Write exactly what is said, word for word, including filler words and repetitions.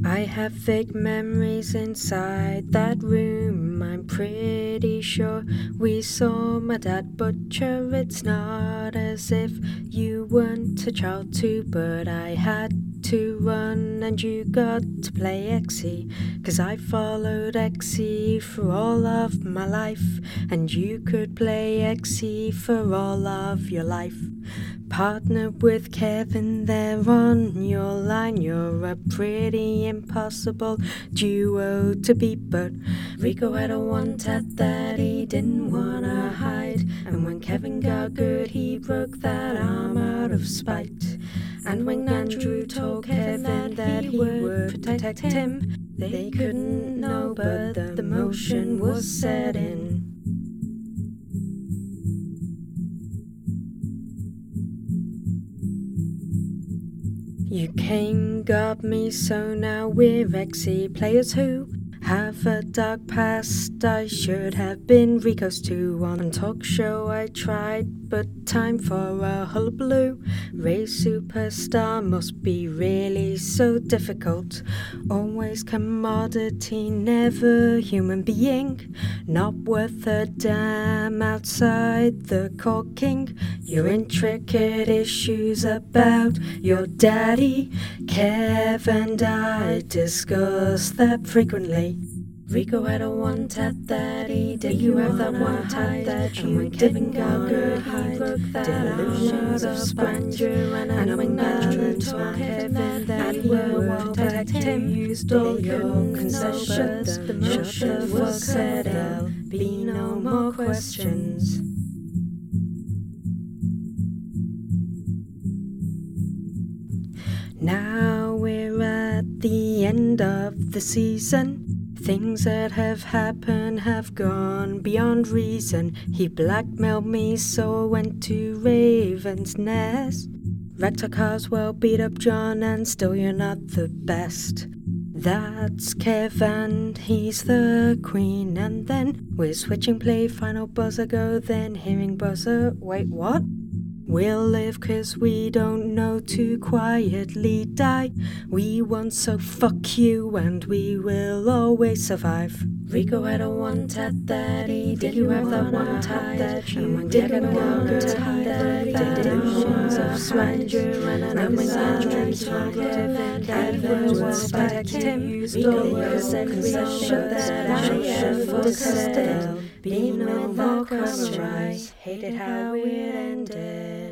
I have vague memories inside that room. I'm pretty sure we saw my dad butcher. It's not as if you weren't a child too, but I had to run and you got to play Exy, 'cause I followed Exy for all of my life, and you could play Exy for all of your life. Partnered with Kevin there on your line. You're a pretty impossible duo to beat, but Rico had a one-tat that he didn't wanna hide, and when Kevin got good he broke that arm out of spite. And when Andrew told Kevin that he would protect him, they couldn't know, but the motion was set in. You came, got me, so now we're Exy players who have a dark past. I should have been Rico's too. On talk show I tried, but time for a hullabaloo. Race superstar must be really so difficult. Always commodity, never human being. Not worth a damn outside the court king. Your intricate issues about your daddy, Kev and I discuss that frequently. Rico had a one-tat that he didn't you have that one-tat that you didn't got good, he broke that delusions of splendor, and when Andrew told Kevin that he would protect him, you stole your concessions. The motion was set, there'll be no more questions. Now we're at the end of the season. Things that have happened have gone beyond reason. He blackmailed me, so I went to Raven's Nest. Rector Carswell beat up John, and still you're not the best. That's Kev and he's the queen. And then we're switching play, final buzzer go, then hearing buzzer, wait what? We'll live 'cause we don't know to quietly die. We won, so fuck you, and we will always survive. Rico had a one-tat that he did you have that one-tat that you didn't want to hide, that delusions of splendor, and when Andrew told Kevin that he would protect him, you stole your concession that I ever said. Be no more questions. Hated how it ended.